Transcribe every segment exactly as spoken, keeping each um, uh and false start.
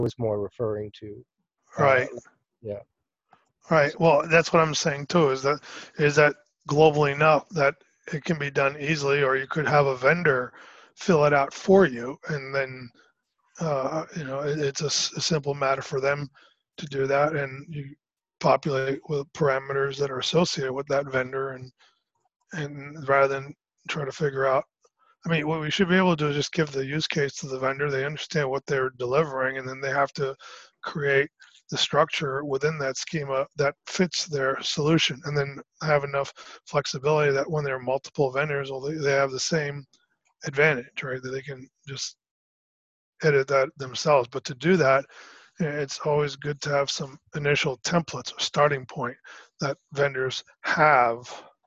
was more referring to. Uh, Right. Yeah. Right. Well, that's what I'm saying too. Is that is that global enough that it can be done easily, or you could have a vendor fill it out for you, and then uh, you know it, it's a, s- a simple matter for them to do that, and you populate with parameters that are associated with that vendor, and and rather than try to figure out. I mean, what we should be able to do is just give the use case to the vendor. They understand what they're delivering, and then they have to create the structure within that schema that fits their solution, and then have enough flexibility that when there are multiple vendors, well, they, they have the same advantage, right? That they can just edit that themselves. But to do that, eh, it's always good to have some initial templates or starting point that vendors have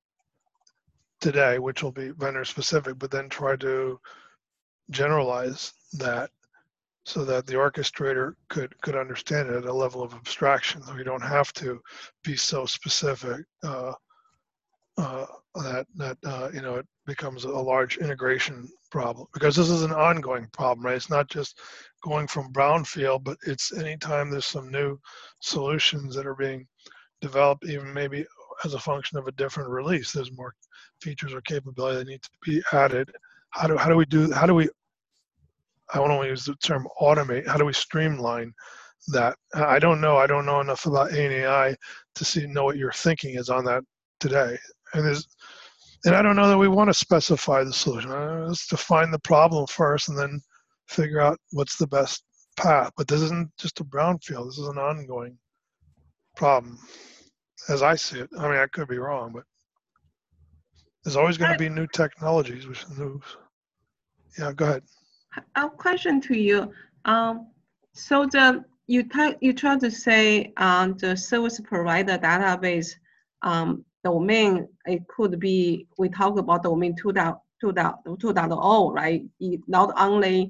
today, which will be vendor specific, but then try to generalize that so that the orchestrator could could understand it at a level of abstraction. So you don't have to be so specific uh, uh, that that uh, you know it becomes a large integration problem, because this is an ongoing problem, right? It's not just going from brownfield, but it's anytime there's some new solutions that are being developed, even maybe as a function of a different release, there's more features or capability that need to be added. How do how do we do how do we I want to use the term automate. How do we streamline that? I don't know. I don't know enough about A N A I to see know what your thinking is on that today. And there's, and I don't know that we want to specify the solution. Uh, Let's define the problem first, and then figure out what's the best path. But this isn't just a brownfield. This is an ongoing problem, as I see it. I mean, I could be wrong, but there's always going to be new technologies, which is new. Yeah, go ahead. A question to you. Um, so the you try you try to say um, the service provider database um, domain, it could be, we talk about domain two point oh, right? It not only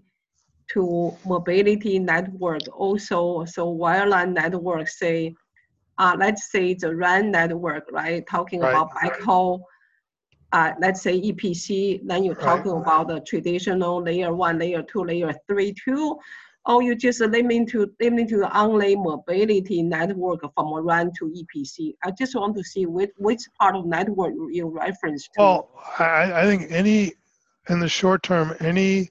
to mobility network, also so wireline network, say uh, let's say the R A N network, right? Talking Right. about backhaul. Uh, let's say E P C, then you're talking Right. about the traditional layer one, layer two, layer three, two, or you just limit to limit to the only mobility network from R A N to E P C. I just want to see which which part of network you reference to. Well, I, I think any in the short term, any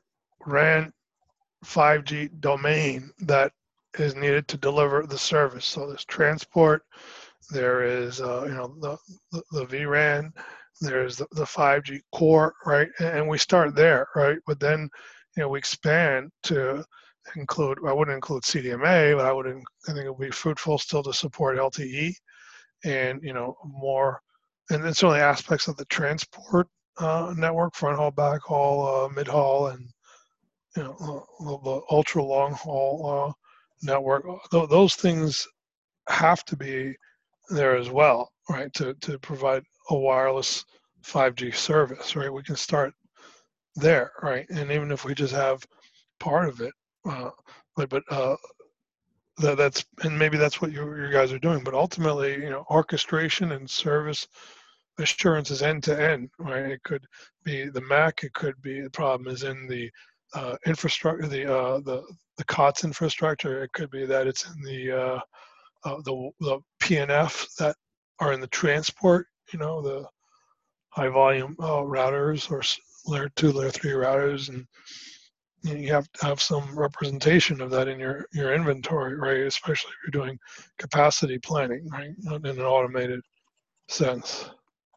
R A N five G domain that is needed to deliver the service. So there's transport, there is uh, you know the, the the V R A N, there's the, the five G core, right? And we start there, right? But then you know we expand to include. I wouldn't include C D M A, but I would. I think it would be fruitful still to support L T E, and you know more, and then certainly aspects of the transport uh, network, front haul, back haul, uh, mid haul, and you know, the, the ultra long haul uh, network. Th- those things have to be there as well, right? To to provide a wireless five G service, right? We can start there, right? And even if we just have part of it, uh, but but uh, that, that's and maybe that's what you you guys are doing. But ultimately, you know, orchestration and service assurance is end to end, right? It could be the Mac. It could be the problem is in the uh, infrastructure, the uh, the the C O T S infrastructure. It could be that it's in the uh, uh, the the P N F that are in the transport. You know, the high volume uh, routers or layer two, layer three routers, and you have to have some representation of that in your your inventory, right? Especially if you're doing capacity planning, right, in an automated sense.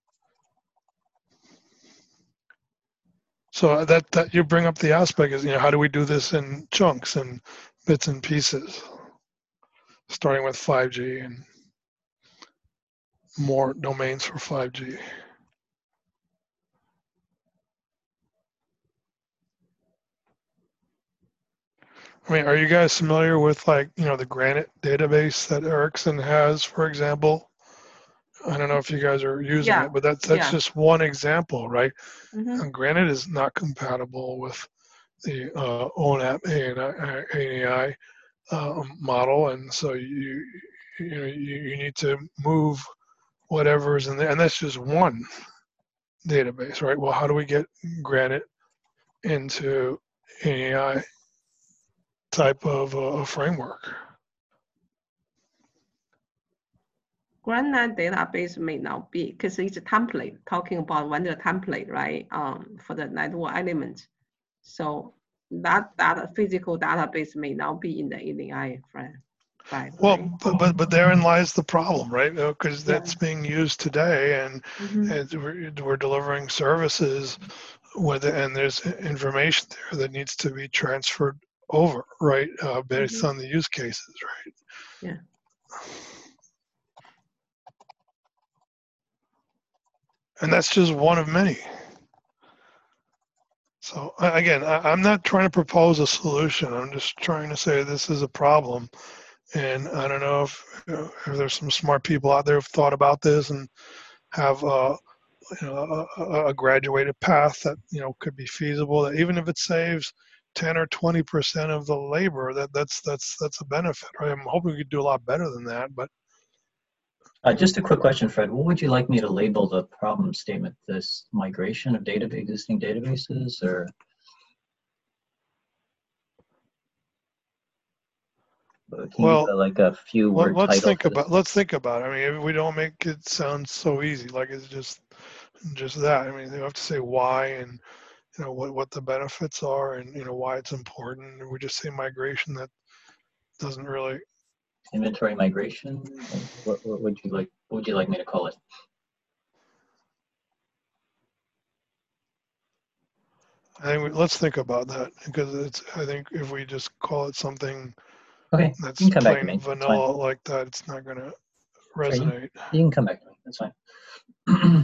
So that, that you bring up the aspect is, you know, how do we do this in chunks and bits and pieces, starting with five G and more domains for five G. I mean, are you guys familiar with, like, you know, the Granite database that Ericsson has, for example? I don't know if you guys are using Yeah. it, but that's that's Yeah. just one example, right? Mm-hmm. And Granite is not compatible with the uh, O N A P A N A I uh, model, and so you you know you, you need to move whatever is in there, and that's just one database, right? Well, how do we get Granite into A I type of uh, framework. GrantNet database may not be, because it's a template, talking about vendor template, right? Um, for the network elements. So that data, physical database may not be in the A N I frame. Right, Well, right? but, but but therein lies the problem, right? Because Yeah. that's being used today, and, Mhm. and we're, we're delivering services with it, and there's information there that needs to be transferred over, right? Uh, based Mhm. on the use cases, right? Yeah. And that's just one of many. So a- again, I, I'm not trying to propose a solution. I'm just trying to say this is a problem. And I don't know if, you know, if there's some smart people out there who've thought about this and have uh, you know, a, a- a graduated path that, you know, could be feasible. That even if it saves ten or twenty percent of the labor, that that's that's that's a benefit, right? I'm hoping we could do a lot better than that, but Uh, just a quick question, Fred. What would you like me to label the problem statement? This migration of data, existing databases, or? Can you well, give a, like a few let, word let's title think for this? about let's think about it. I mean, if we don't make it sound so easy, like it's just just that. I mean, you have to say why and, you know, what what the benefits are and, you know, why it's important. If we just say migration, that doesn't really. Inventory migration. What, what would you like? What would you like me to call it? I think we, let's think about that, because it's. I think if we just call it something Okay, that's you can come back to plain me. That's fine. vanilla like that, it's not going to Sure, you, resonate. you can come back to me. That's fine.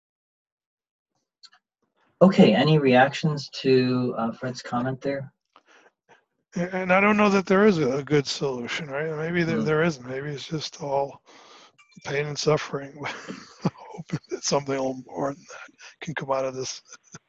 Okay. Any reactions to uh, Fred's comment there? And and I don't know that there is a good solution, right? Maybe there, Hmm. there isn't. Maybe it's just all pain and suffering. I hope that something a little more than that can come out of this.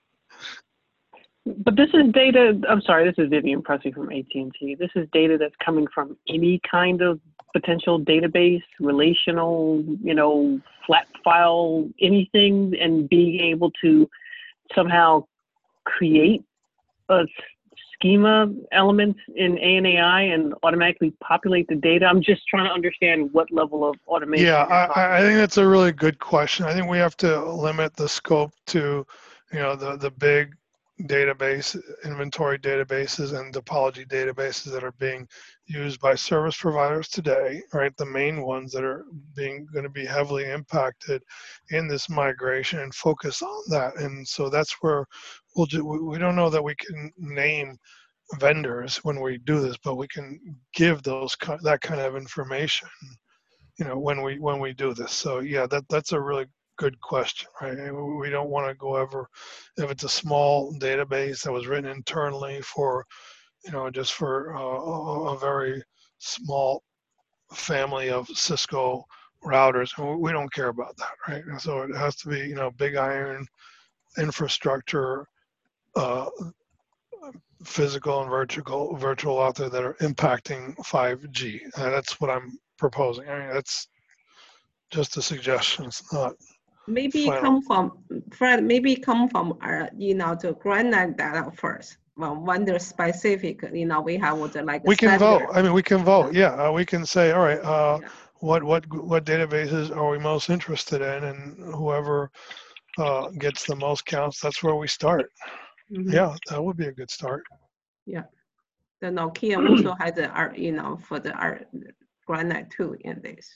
But this is data, I'm sorry, this is Vivian Pressey from A T and T. This is data that's coming from any kind of potential database, relational, you know, flat file, anything, and being able to somehow create a s- schema elements in A N A I and automatically populate the data. I'm just trying to understand what level of automation Yeah, you're talking I, I think that's a really good question. I think we have to limit the scope to, you know, the, the big database, inventory databases and topology databases that are being used by service providers today, right? The main ones that are being going to be heavily impacted in this migration, and focus on that. And so that's where we'll do, we we don't know that we can name vendors when we do this, but we can give those ki- that kind of information, you know, when we when we do this. So yeah, that that's a really good question, right? And we don't want to go ever, if it's a small database that was written internally for, you know, just for uh, a a very small family of Cisco routers, and we don't care about that, right? And so it has to be, you know, big iron infrastructure, uh, physical and virtual virtual out there that are impacting five G. And that's what I'm proposing. I mean, that's just a suggestion. It's not Maybe final. come from, Fred, maybe come from, uh, you know, the GrantNet data first. Well, vendor specific, you know, we have the like. We can standard. vote. I mean, we can vote. Yeah, uh, we can say, all right, uh, Yeah. what what what databases are we most interested in, and whoever uh, gets the most counts, that's where we start. Mhm. Yeah, that would be a good start. Yeah. The Nokia also has the art, you know, for the art GrantNet too in this.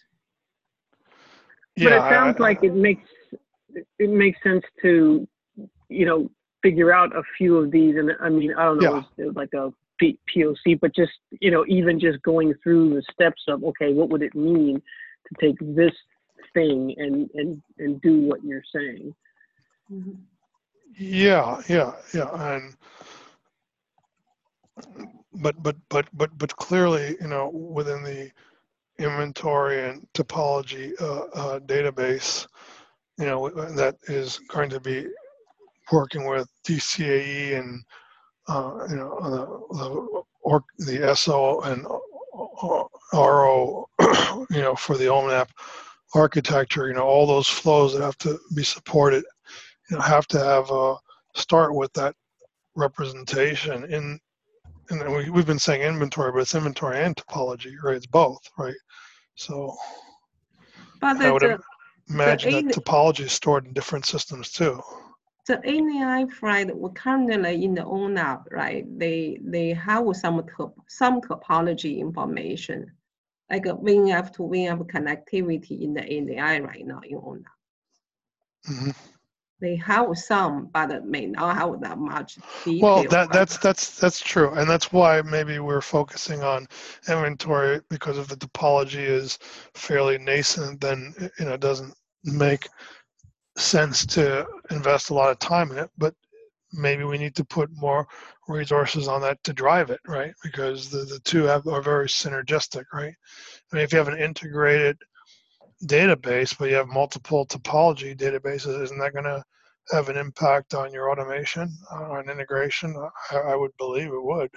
But Yeah, it sounds I, I, like it makes it makes sense to, you know, figure out a few of these. And I mean, I don't know, Yeah. it's it's like a P- POC, but just, you know, even just going through the steps of, okay, what would it mean to take this thing and and and do what you're saying? Mhm. yeah, yeah, yeah, and but but but but but clearly, you know, within the inventory and topology uh, uh, database, you know, that is going to be working with D C A E and uh, you know the the, or, the S O and R O, you know, for the O M N A P architecture. You know, all those flows that have to be supported, you know, have to have uh, start with that representation in and then we, we've been saying inventory, but it's inventory and topology, right? It's both, right? So But I would the, imagine the that topology is stored in different systems too. The A N I flight currently in the O N A P, right? They they have some top, some topology information, like a V N F to V N F connectivity in the A N I right now in O N A P. Mm-hmm. They have some, but it may not have that much detail. Well, that right? that's that's that's true, and that's why maybe we're focusing on inventory, because if the topology is fairly nascent, then you know it doesn't make sense to invest a lot of time in it. But maybe we need to put more resources on that to drive it, right? Because the, the two have, are very synergistic, right? I mean, if you have an integrated database, but you have multiple topology databases, isn't that going to have an impact on your automation, uh, on integration? I, I would believe it would.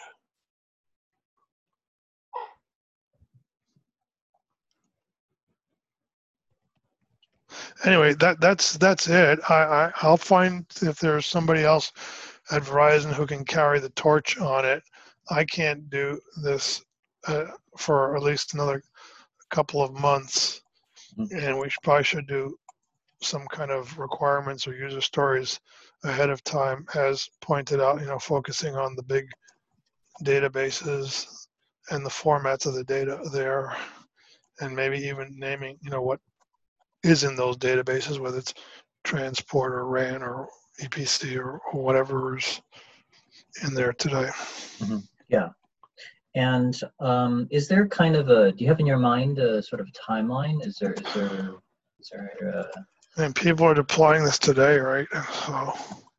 Anyway, that that's that's it. I, I I'll find if there's somebody else at Verizon who can carry the torch on it. I can't do this uh, for at least another couple of months, and we should, probably should do some kind of requirements or user stories ahead of time, as pointed out, you know, focusing on the big databases and the formats of the data there, and maybe even naming, you know, what is in those databases, whether it's transport or R A N or E P C or, or whatever's in there today. Mm-hmm. Yeah. And um, is there kind of a, do you have in your mind a sort of timeline? Is there, is there, is there uh, and people are deploying this today, right? So.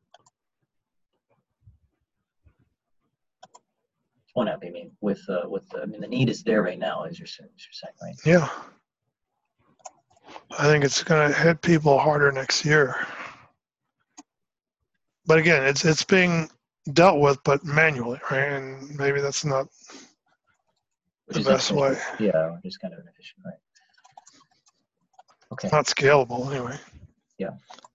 One app, I mean, with uh, with uh, I mean, the need is there right now, as you're, as you're saying, right? Yeah, I think it's going to hit people harder next year. But again, it's it's being dealt with, but manually, right? And maybe that's not Which the is best way. Yeah, just kind of inefficient, right? Okay. It's not scalable anyway. Yeah.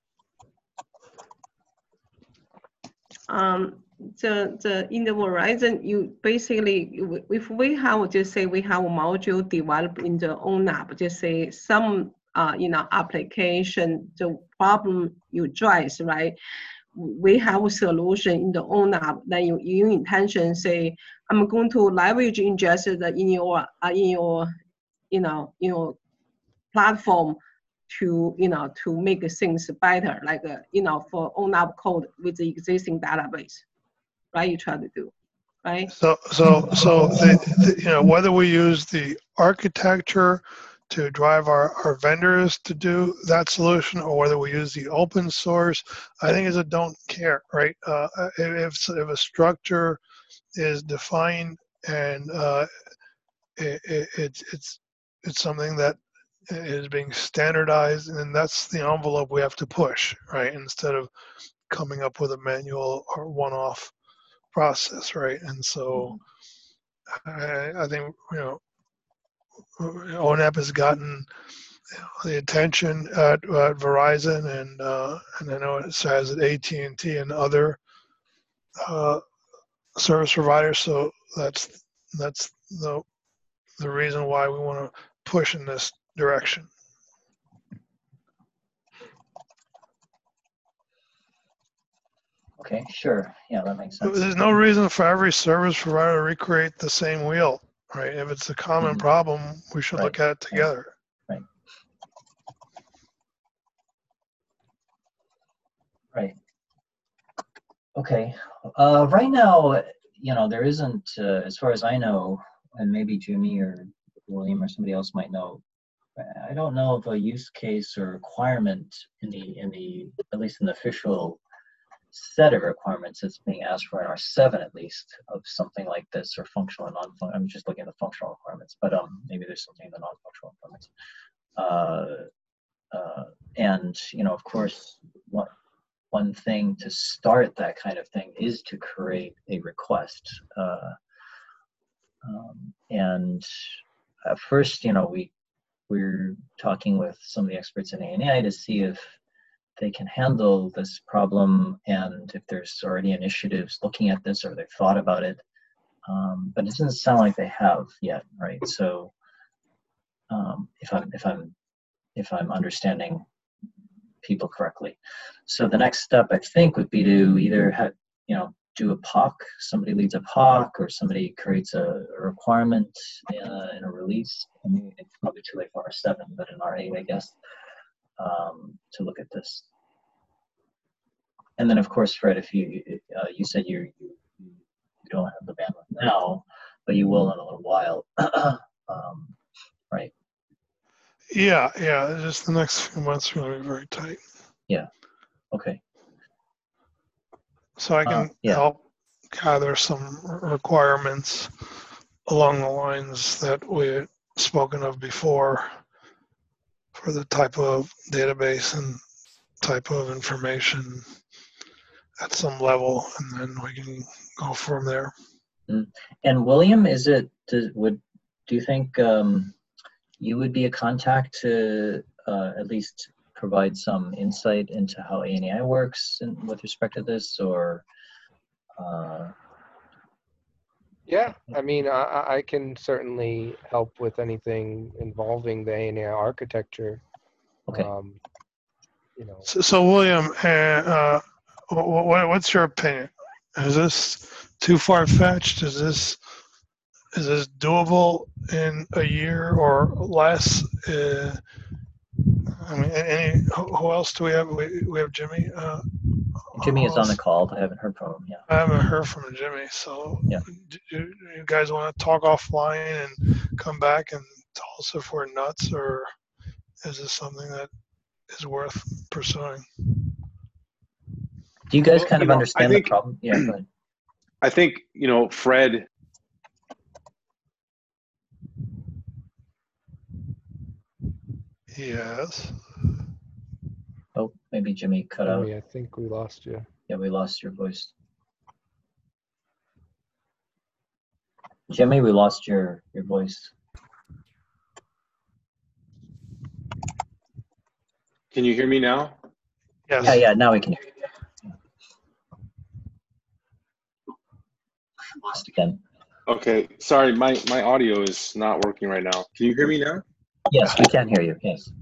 Um, the, the in the Verizon, you basically, if we have, just say we have a module developed in the O N A P, just say some, uh, you know, application, the problem you address, right? We have a solution in the O N A P, then you, you intention say, I'm going to leverage ingest the in your, uh, in your, you know, in your platform to, you know, to make things better, like, uh, you know, for O N A P code with the existing database. Right, you try to do, right? So, so, so, the, the, you know, whether we use the architecture to drive our, our vendors to do that solution, or whether we use the open source, I think is a don't care, right? Uh, if if a structure is defined and uh, it, it, it's it's it's something that is being standardized, and that's the envelope we have to push, right? Instead of coming up with a manual or one-off process, right? And so I, I think, you know, O N A P has gotten the attention at, at Verizon, and uh, and I know it has at A T and T and other uh, service providers. So that's that's the the reason why we want to push in this direction. Okay, sure. Yeah, that makes sense. There's no reason for every service provider to recreate the same wheel, right? If it's a common Mm-hmm. problem, we should Right. look at it together. Right. Right. Okay. Uh, right now, you know, there isn't, uh, as far as I know, and maybe Jimmy or William or somebody else might know, I don't know of a use case or requirement in the, in the, at least in the official set of requirements that's being asked for in R seven, at least, of something like this, or functional and non-functional. I'm just looking at the functional requirements, but um, maybe there's something in the non-functional requirements. Uh, uh, and, you know, of course, one, one thing to start that kind of thing is to create a request. Uh, um, and at first, you know, we, we're talking with some of the experts in A N I to see if they can handle this problem, and if there's already initiatives looking at this or they've thought about it. um, but it doesn't sound like they have yet, right? So um, if I'm if I'm if I'm understanding people correctly, so the next step I think would be to either have you know do a P O C, somebody leads a P O C, or somebody creates a, a requirement uh, in a release. I mean, it's probably too late for R seven, but in R eight, I guess, um, to look at this. And then, of course, Fred, if you uh, you said you you don't have the bandwidth now, but you will in a little while, um, right? Yeah, yeah. Just the next few months are going to be very tight. Yeah. Okay. So I can Uh, yeah. help gather some requirements along the lines that we had spoken of before for the type of database and type of information at some level, and then we can go from there. Mm. And William, is it, does, would, do you think um, you would be a contact to uh, at least provide some insight into how A N A I works in, with respect to this, or? Uh, Yeah, I mean, I, I can certainly help with anything involving the A N A I architecture. okay. Um, you know. So, so William, uh, uh, what, what's your opinion? Is this too far-fetched? Is this is this doable in a year or less? Uh, I mean, any who else do we have? We, we have Jimmy. Uh, Jimmy is on the call. I haven't heard from him yet. I haven't heard from Jimmy. So, yeah. do you, you guys want to talk offline and come back and tell us if we're nuts, or is this something that is worth pursuing? Do you guys Well, kind you of know, understand I think, the problem? Yeah, go ahead. I think, you know, Fred, Yes. Oh, maybe Jimmy cut out. Jimmy, I think we lost you. Yeah, we lost your voice. Jimmy, we lost your, your voice. can you hear me now? Yes. Yeah, yeah, now we can hear you. Yeah. Lost again. Okay, sorry, my, my audio is not working right now. Can you hear me now? Yes, we can hear you, yes.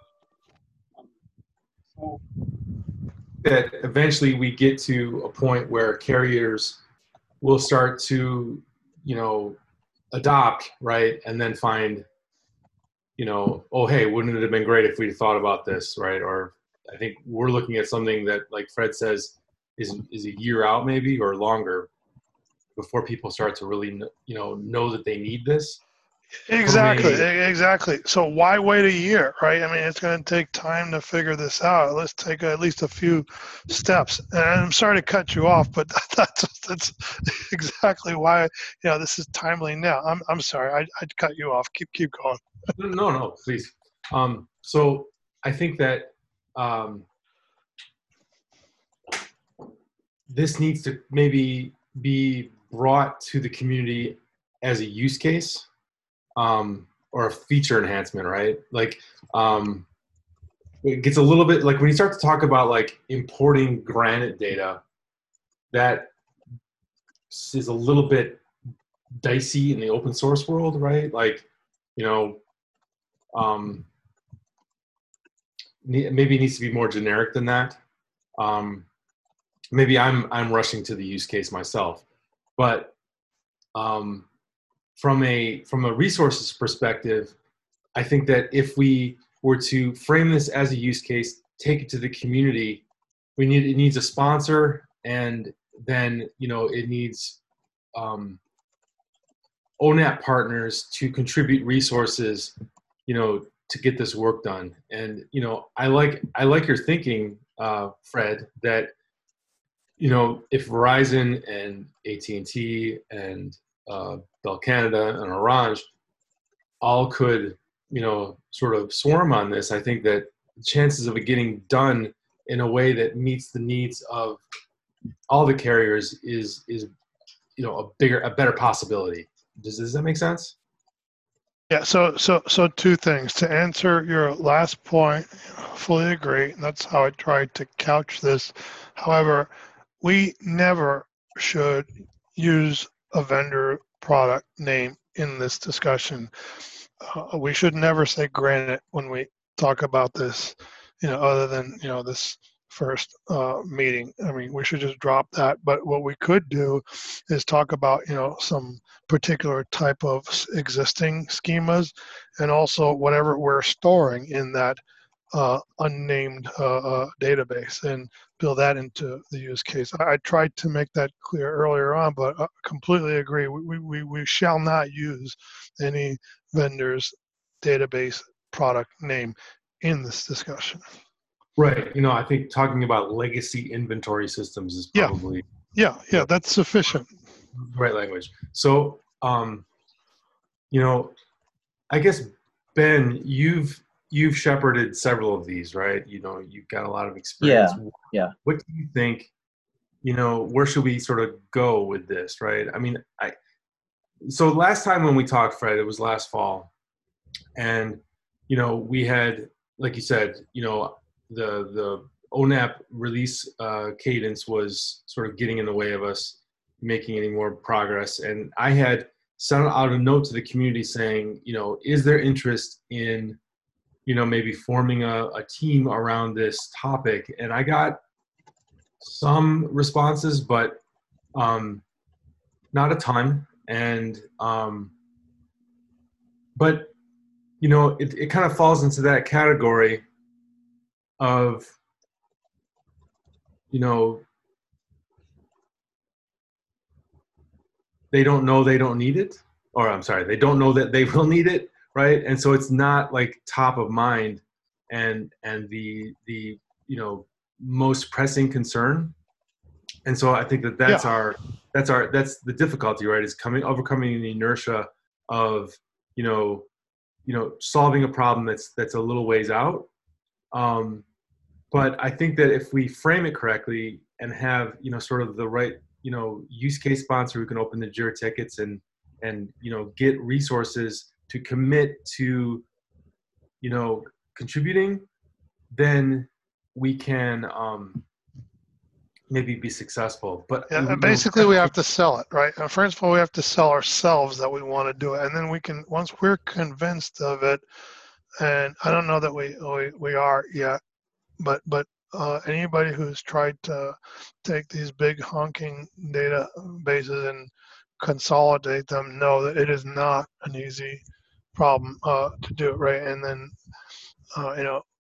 That eventually we get to a point where carriers will start to, you know, adopt, right? And then find, you know, oh, hey, wouldn't it have been great if we'd thought about this, right? Or I think we're looking at something that, like Fred says, is, is a year out maybe or longer before people start to really, you know, know that they need this. Exactly, me- exactly. So why wait a year, right? I mean, it's going to take time to figure this out. Let's take at least a few steps. And I'm sorry to cut you off, but that's that's exactly why, you know, this is timely now. I'm I'm sorry, I I cut you off. Keep keep going. No, no, please. Um, so I think that um, this needs to maybe be brought to the community as a use case. Um, or a feature enhancement, right? Like, um, it gets a little bit, like when you start to talk about like importing granite data, that is a little bit dicey in the open source world, right? Like, you know, um, maybe it needs to be more generic than that. Um, maybe I'm, I'm rushing to the use case myself, but, um, From a from a resources perspective, I think that if we were to frame this as a use case, take it to the community, we need it needs a sponsor, and then you know it needs um, O N A P partners to contribute resources, you know, to get this work done. And you know, I like I like your thinking, uh, Fred, that you know if Verizon and A T and T and uh, Bell Canada and Orange all could, you know, sort of swarm on this, I think that the chances of it getting done in a way that meets the needs of all the carriers is, is you know, a bigger, a better possibility. Does, does that make sense? Yeah, so so so two things. To answer your last point, fully agree. And that's how I tried to couch this. However, we never should use a vendor product name in this discussion. Uh, we should never say granite when we talk about this, you know, other than, you know, this first uh, meeting. I mean, we should just drop that. But what we could do is talk about, you know, some particular type of existing schemas, and also whatever we're storing in that uh, unnamed uh, uh, database, and build that into the use case. I, I tried to make that clear earlier on, but I completely agree. We, we, we shall not use any vendor's database product name in this discussion. Right. You know, I think talking about legacy inventory systems is Yeah. probably Yeah, yeah, that's sufficient. the right language. So, um, you know, I guess, Ben, you've you've shepherded several of these, right? You know, you've got a lot of experience. Yeah, yeah. What do you think, you know, where should we sort of go with this, right? I mean, I so last time when we talked, Fred, it was last fall. And, you know, we had, like you said, you know, the the O N A P release uh, cadence was sort of getting in the way of us making any more progress. And I had sent out a note to the community saying, you know, is there interest in, you know, maybe forming a, a team around this topic? And I got some responses, but um, not a ton. And, um, but, you know, it, it kind of falls into that category of, you know, they don't know they don't need it, or I'm sorry, they don't know that they will need it, right? And so it's not like top of mind and and the the you know most pressing concern. And so I think that that's Yeah. our that's our that's the difficulty, right? Is coming overcoming the inertia of you know you know solving a problem that's that's a little ways out. Um, but I think that if we frame it correctly and have you know sort of the right you know use case sponsor who can open the Jira tickets and and you know get resources to commit to you know contributing, then we can um, maybe be successful. But Yeah, you know, and basically we have to sell it, right? Uh, First of all, we have to sell ourselves that we want to do it, and then we can, once we're convinced of it, and I don't know that we we, we are yet, but but uh, anybody who's tried to take these big honking databases and consolidate them know that it is not an easy problem uh, to do it, right? And then uh, you know.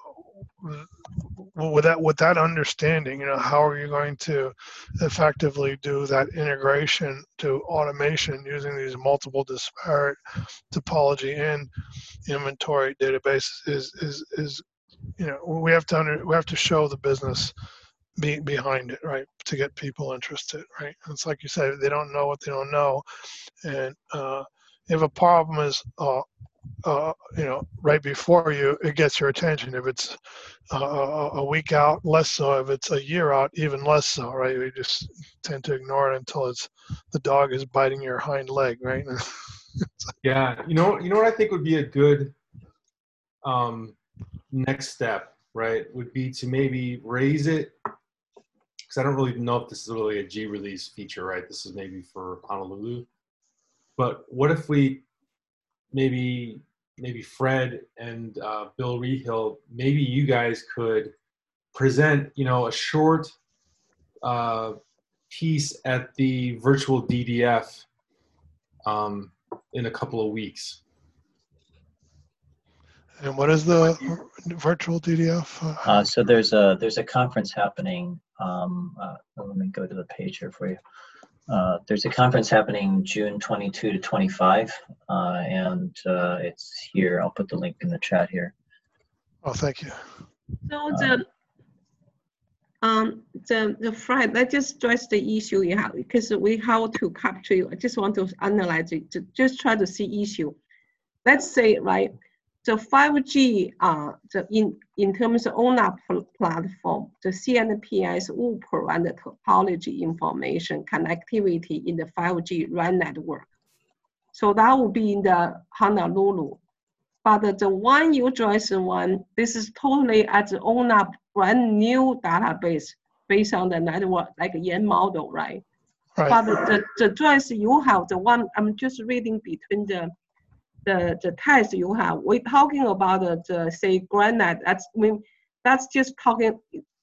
with that with that understanding, you know, how are you going to effectively do that integration to automation using these multiple disparate topology and inventory databases is is is you know we have to under, we have to show the business be, behind it, right, to get people interested, right? And it's like you said, they don't know what they don't know, and uh, if a problem is uh, uh, you know, right before you, it gets your attention. If it's uh, a week out, less so. If it's a year out, even less so, right? We just tend to ignore it until it's the dog is biting your hind leg, right? yeah, you know, you know what I think would be a good um, next step, right? Would be to maybe raise it, because I don't really know if this is really a G release feature, right? This is maybe for Honolulu. But what if we maybe maybe Fred and uh, Bill Rehill, maybe you guys could present, you know, a short uh, piece at the virtual D D F um, in a couple of weeks. And what is the virtual D D F? Uh, so there's a there's a conference happening. Um, uh, let me go to the page here for you. Uh, there's a conference happening June twenty-second to twenty-fifth, uh, and uh, it's here. I'll put the link in the chat here. Oh, thank you. So the um the the Fred, let's just stress the issue you have, because we have to capture you. I just want to analyze it, to just try to see issue. Let's say, right, the five G, uh, the in, in terms of O N A P platform, the C N P S will provide the topology information connectivity in the five G RAN network. So that will be in the Honolulu. But the one you address one, this is totally as the O N A P brand new database based on the network, like Yen model, right? Right. But the, the, the dress you have, the one I'm just reading between the the, the text you have, we're talking about the, the say granite. That's I mean, that's just talking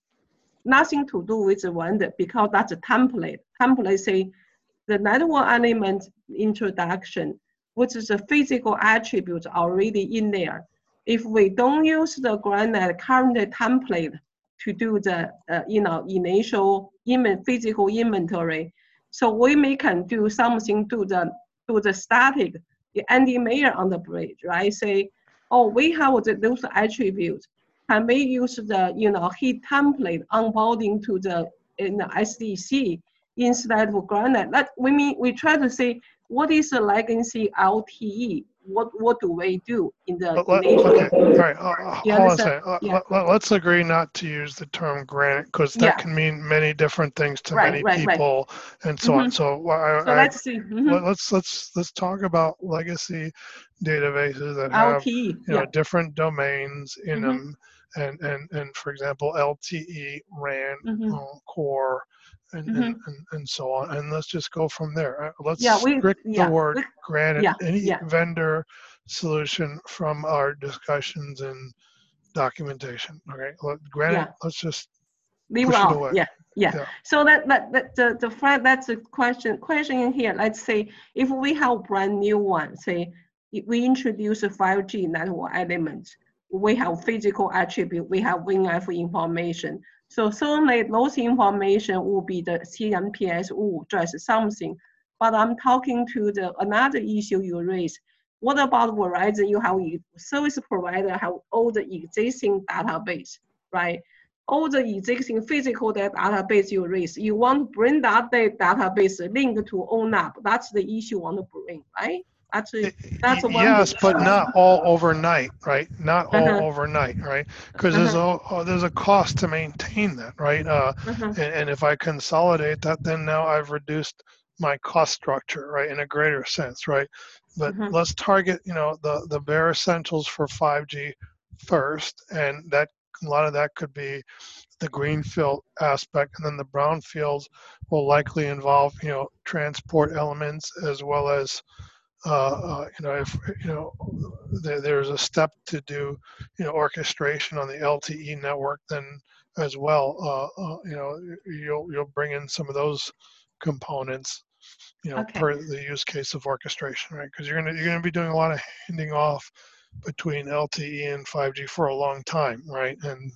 nothing to do with the one that because that's a template. Template say the network element introduction, which is a physical attribute already in there. If we don't use the granite current template to do the uh, you know initial in physical inventory, so we may can do something to the to the static the Andy Mayer on the bridge, right? Say, oh, we have the, those attributes. Can we use the you know heat template onboarding to the in the S D C instead of granite? That we mean we try to say what is the legacy L T E? What what do we do in the Let, initial? okay, all right. Uh, You hold on a understand? second. Yeah. Let, let, let's agree not to use the term granite because that Yeah. can mean many different things to Right, many right, right. people and so Mhm. on. So I, So I, let's see. Mhm. let, let's let's let's talk about legacy databases that have L T E. you know Yeah. different domains in Mhm. them, and and and for example, L T E, RAN, Mhm. uh, core, and, Mhm. and and and so on. And let's just go from there. Uh, Let's Yeah. We. strict the Yeah. word We, granted yeah. any Yeah. vendor solution from our discussions and documentation. Okay, let, granted, Yeah. let's just Leave push it out. away. Yeah. Yeah. Yeah. So that that, that the the fact that's a question question in here. Let's say if we have brand new one, say if we introduce a five G network element, we have physical attribute, we have W I N F information. So certainly those information will be the C M P S will address something. But I'm talking to the another issue you raised. What about Verizon? You have service provider have all the existing database, right? All the existing physical database you raise, you want to bring that database link to O N A P. That's the issue you want to bring, right? That's a, that's one Yes, way. but not all overnight, right? Not all Uh-huh. overnight, right? Because there's a oh, there's a cost to maintain that, right? Uh, Uh-huh. and, and if I consolidate that, then now I've reduced my cost structure, right, in a greater sense, right? But Uh-huh. let's target, you know, the the bare essentials for five G first, and that a lot of that could be the greenfield aspect, and then the brownfields will likely involve, you know, transport elements as well as uh, uh, you know, if you know, there, there's a step to do, you know, orchestration on the L T E network, then as well, uh, uh, you know, you'll you'll bring in some of those components, you know, Okay. per the use case of orchestration, right? Because you're gonna you're gonna be doing a lot of handing off between L T E and five G for a long time, right? And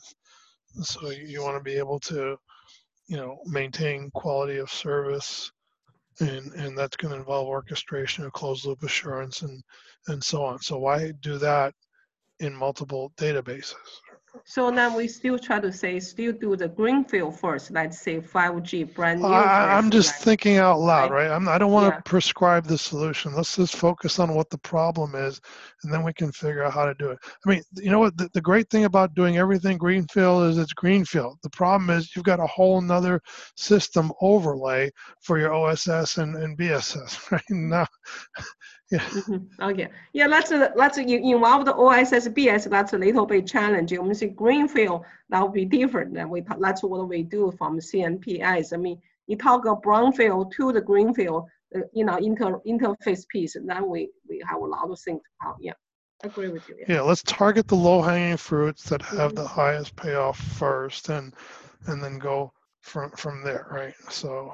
so you, you want to be able to, you know, maintain quality of service, and and that's going to involve orchestration of closed loop assurance and and so on. So why do that in multiple databases? So now we still try to say, still do the greenfield first. Let's say five G brand new I, I'm first, just right? thinking out loud, Right. right? I'm, I don't want Yeah. to prescribe the solution. Let's just focus on what the problem is, and then we can figure out how to do it. I mean, you know what? The, the great thing about doing everything greenfield is it's greenfield. The problem is you've got a whole nother system overlay for your O S S and, and B S S, right? Now, yeah. Mm-hmm. Okay. Yeah, that's a, that's a, you involve the O S S B S. That's a little bit challenging. We say greenfield, that will be different. Than we that's what we do from C N P S. I mean, you talk a brownfield to the greenfield, uh, you know, inter interface piece. And then we we have a lot of things out. Yeah, I agree with you. Yeah. Yeah, let's target the low-hanging fruits that have Mm-hmm. the highest payoff first, and and then go from from there, right? So.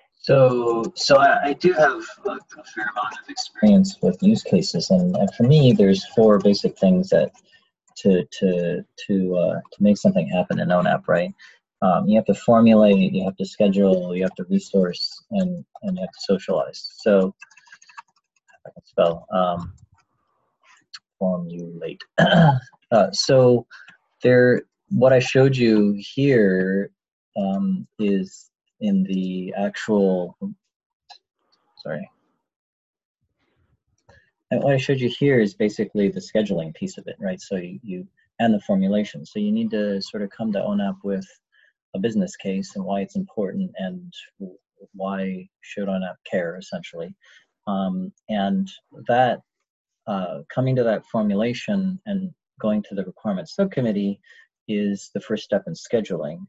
So, so I, I do have a, a fair amount of experience with use cases, and, and for me, there's four basic things that to to to uh, to make something happen in O N A P, right? Um, you have to formulate, you have to schedule, you have to resource, and and you have to socialize. So, I can spell um, formulate. uh, so, there, what I showed you here um, is in the actual. Sorry. And what I showed you here is basically the scheduling piece of it, right? So you, you and the formulation. So you need to sort of come to O N A P with a business case and why it's important and why should O N A P care, essentially. Um, and that uh, coming to that formulation and going to the requirements subcommittee is the first step in scheduling.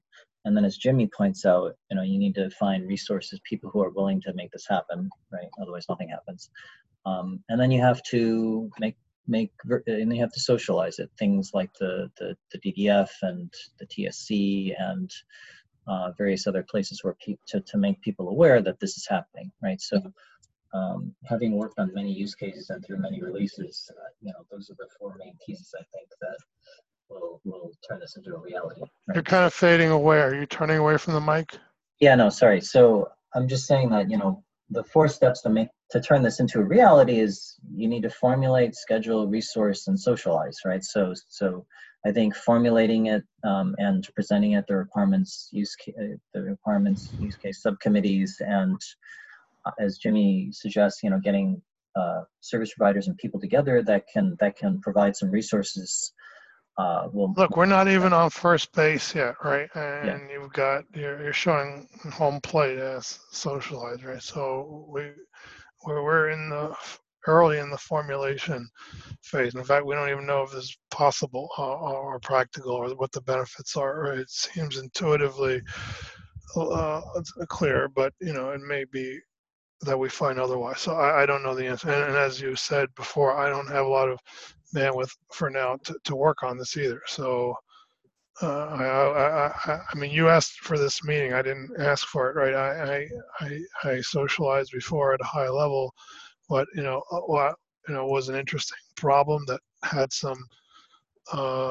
And then as Jimmy points out, you know, you need to find resources, people who are willing to make this happen, right? Otherwise nothing happens. Um, and then you have to make, make, and you have to socialize it. Things like the, the, the D D F and the T S C and uh, various other places where pe to, to make people aware that this is happening, right? So um, having worked on many use cases and through many releases, uh, you know, those are the four main pieces I think that will will turn this into a reality. Right? You're kind of fading away. Are you turning away from the mic? Yeah, no, sorry. So I'm just saying that, you know, the four steps to make to turn this into a reality is you need to formulate, schedule, resource, and socialize, right? So so I think formulating it um, and presenting it, the requirements use ca- the requirements use case subcommittees, and uh, as Jimmy suggests, you know, getting uh, service providers and people together that can that can provide some resources. Uh, will Look, we're not even on first base yet, right? And Yeah. you've got, you're, you're showing home plate as socialized, right? So we, we're, we're in the early in the formulation phase. In fact, we don't even know if this is possible uh, or practical or what the benefits are, right? It seems intuitively uh, clear, but you know, it may be that we find otherwise. So I, I don't know the answer. And, and as you said before, I don't have a lot of bandwidth for now to, to work on this either. So uh, I, I, I, I mean, you asked for this meeting. I didn't ask for it, right? I, I, I, I socialized before at a high level, but you know, what you know was an interesting problem that had some uh,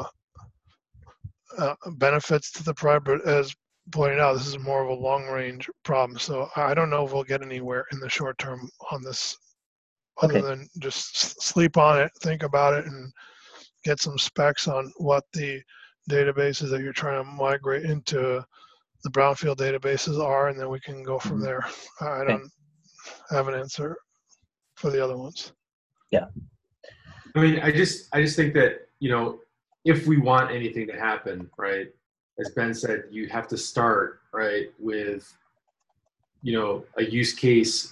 uh, benefits to the product, but as pointed out, this is more of a long-range problem. So I don't know if we'll get anywhere in the short term on this, other Okay. than just sleep on it, think about it, and get some specs on what the databases that you're trying to migrate into the brownfield databases are, and then we can go from Mhm. there. I Okay. don't have an answer for the other ones. Yeah. I mean, I just, I just think that, you know, if we want anything to happen, right, as Ben said, you have to start, right, with, you know, a use case,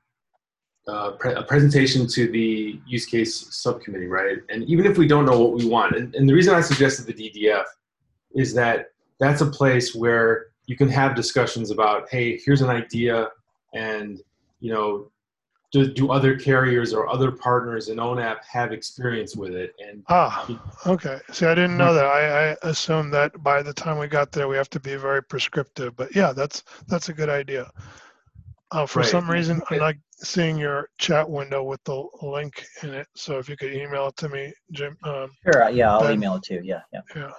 uh, pre a presentation to the use case subcommittee, right? And even if we don't know what we want, and, and the reason I suggested the D D F is that that's a place where you can have discussions about, hey, here's an idea, and, you know, do, do other carriers or other partners in O N A P have experience with it? And Ah, okay. See, I didn't know that. I, I assumed that by the time we got there, we have to be very prescriptive. But yeah, that's that's a good idea. Uh, for right. some reason, I'm not seeing your chat window with the link in it. So if you could email it to me, Jim. Um, Sure. Yeah, I'll Ben. email it to you. Yeah. Yeah. Yeah.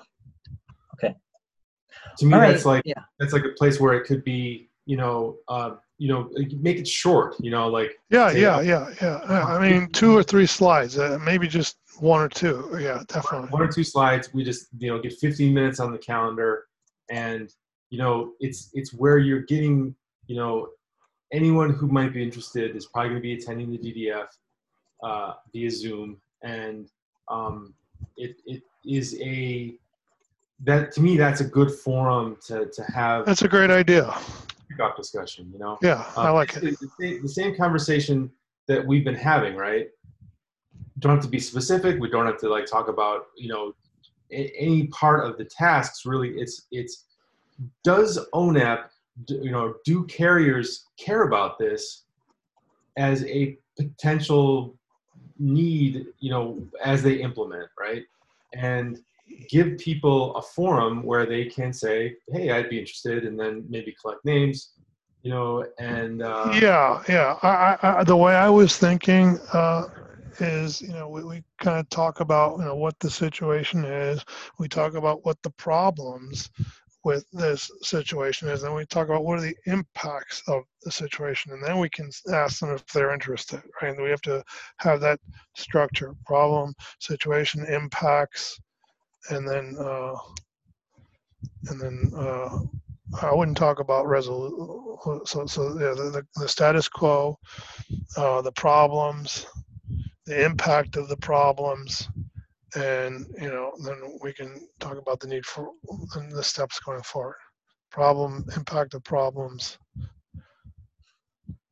To me, All that's right. like Yeah. that's like a place where it could be, you know, uh, you know, make it short, you know, like Yeah, say, yeah, oh, yeah, yeah. Uh, I mean, two or three slides, uh, maybe just one or two. Yeah, definitely. one or two slides. We just, you know, get fifteen minutes on the calendar, and you know, it's it's where you're getting, you know, anyone who might be interested is probably going to be attending the D D F uh, via Zoom, and um, it it is a that to me that's a good forum to to have That's a great idea. kickoff discussion. You know, Yeah, uh, I like it. the, same, the same conversation that we've been having, right? Don't have to be specific. We don't have to like talk about, you know, a, any part of the tasks. Really, it's it's does O N A P, you know, do carriers care about this as a potential need, you know, as they implement, right? And give people a forum where they can say, hey, I'd be interested, and then maybe collect names, you know, and uh, Yeah, yeah. I, I, I- the way I was thinking uh, is, you know, we, we kind of talk about, you know, what the situation is. We talk about what the problems with this situation is, and we talk about what are the impacts of the situation, and then we can ask them if they're interested, right? And we have to have that structure: problem, situation, impacts, and then uh, and then uh, I wouldn't talk about resolution. So, so yeah, the, the, the status quo, uh, the problems, the impact of the problems, and you know, then we can talk about the need for and the steps going forward. Problem, impact of problems.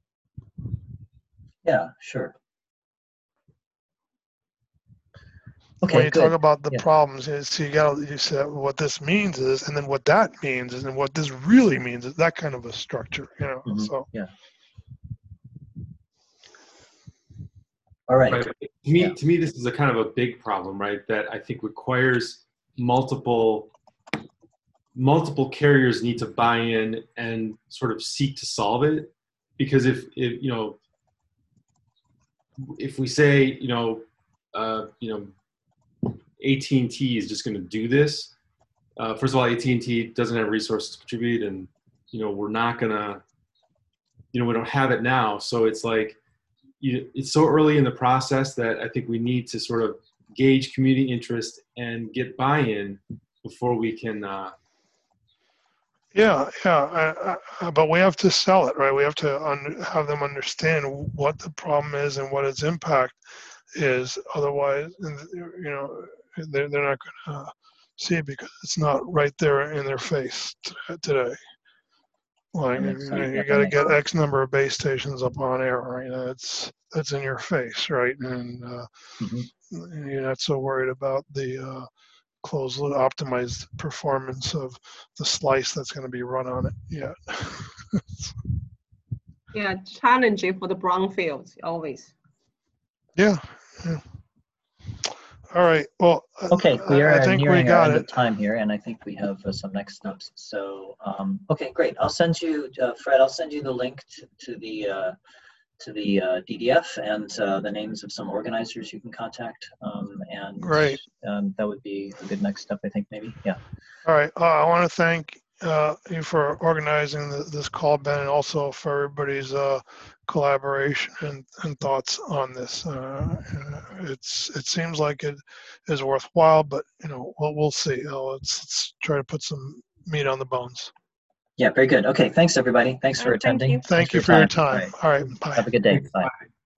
Yeah, sure. Okay, when you good. talk about the Yeah. problems, is so you got you said what this means is, and then what that means is, and what this really means is that kind of a structure, you know. Mhm, So yeah. All right. Right. To me, Yeah. to me, this is a kind of a big problem, right? That I think requires multiple multiple carriers need to buy in and sort of seek to solve it. Because if, if you know, if we say, you know, uh, you know, A T and T is just going to do this. Uh, first of all, A T and T doesn't have resources to contribute, and you know, we're not gonna, you know, we don't have it now. So it's like, you, it's so early in the process that I think we need to sort of gauge community interest and get buy-in before we can. Uh, yeah, yeah, I, I, but we have to sell it, right? We have to un- have them understand what the problem is and what its impact is. Otherwise, you know, they're they're not going to see it because it's not right there in their face t- today. Like, That you makes know, sense. Yeah, you that got to makes get sense. X number of base stations up on air, right? That's that's in your face, right? And uh, Mhm. you're not so worried about the uh, closed loop optimized performance of the slice that's going to be run on it yet. Yeah, challenging for the brownfields always. Yeah, yeah. All right. Well, Okay, we I, I are think we nearing our got end it. of time here, and I think we have uh, some next steps. So, um, okay, great. I'll send you, uh, Fred. I'll send you the link to, to the uh, to the uh, D D F and uh, the names of some organizers you can contact, um, and Great. um, that would be a good next step, I think. Maybe, yeah. All right. Uh, I want to thank uh, you for organizing the, this call, Ben, and also for everybody's uh, collaboration and, and thoughts on this. Uh, it's it seems like it is worthwhile, but you know we'll, we'll see. Uh, let's, let's try to put some meat on the bones. Yeah, very good. Okay, thanks everybody. Thanks All for right, thank attending. you. Thanks Thank for you your for your time. All time. right, All right. Bye. have a good day. Bye. Bye.